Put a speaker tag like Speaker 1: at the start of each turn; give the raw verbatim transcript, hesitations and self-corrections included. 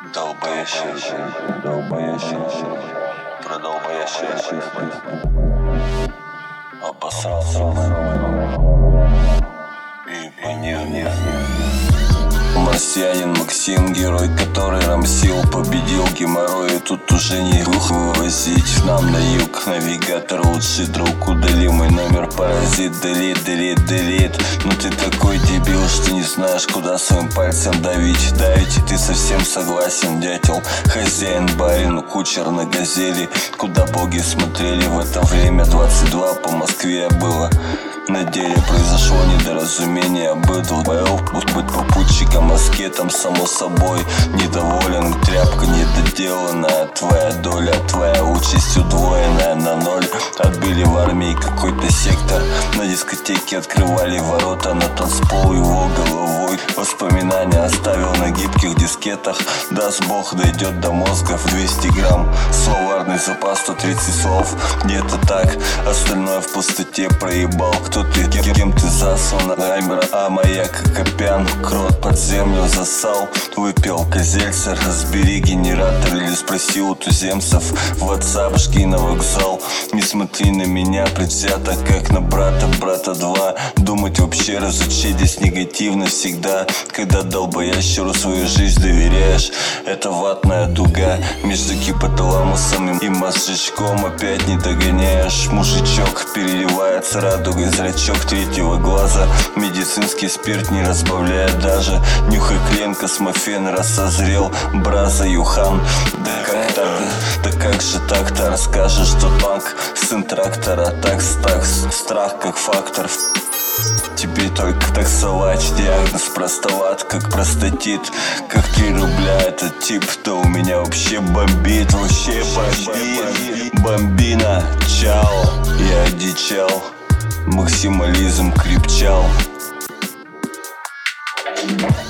Speaker 1: Долбоящий, долбоящий, продолбоящий, обосрался и понервнил. Марсианин Максим, герой, который рамсил, победил геморрой, и тут уже не глухо вывозить нам на юг. Навигатор лучший друг, удали мой номер, паразит, делит, делит, делит. Но ты такой дебил, что не знаешь, куда своим пальцем давить. Давить, и ты совсем согласен, дятел, хозяин, барин, кучер на газели. Куда боги смотрели в это время, двадцать два по Москве было. На деле произошло недоразумение, быдл был быть попутчиком, аскетом, само собой. Недоволен, тряпка недоделанная, твоя доля, твоя участь удвоенная на ноль. Отбили в армии какой-то сектор, на дискотеке открывали ворота, на танцпол его головой. Воспоминания оставил на гибких дискетах, даст бог дойдет до мозга в двести грамм. Словарный запас сто тридцать слов, где-то так, остальное в пустоте проебал. Кто ты, кем, кем ты заслан, раймер, а моя как опян. Крот под землю засал, выпил козельца. Разбери генератор или спроси у туземцев. В WhatsApp жги на вокзал. Не смотри на меня предвзято, как на брата, брата два. Думать вообще разучи, здесь негативно всегда. Когда долбоящеру свою жизнь доверяешь, это ватная дуга. Между гипоталамусом и мозжечком опять не догоняешь. Мужичок переливается радугой, зрачок третьего глаза. Медицинский спирт не разбавляет даже. Нюхай клен, космофен, раз созрел, браза, юхан. Да как так, да как же так-то расскажешь, что танк, сын трактора, такс, такс, страх как фактор. Тебе только таксовать, диагноз простоват, как простатит. Как три рубля этот тип, то у меня вообще бомбит, вообще бомбит. Бомбина, чао, я одичал, максимализм крепчал.